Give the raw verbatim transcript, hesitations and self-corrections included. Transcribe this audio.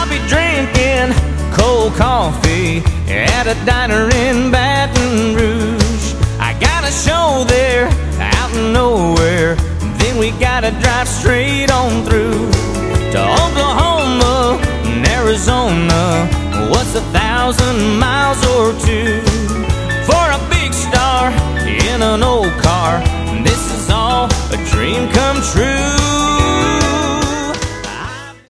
I'll be drinking cold coffee at a diner in Baton Rouge. I got a show there out in nowhere, then we gotta drive straight on through to Oklahoma and Arizona. What's a thousand miles or two for a big star in an old car? This is all a dream come true.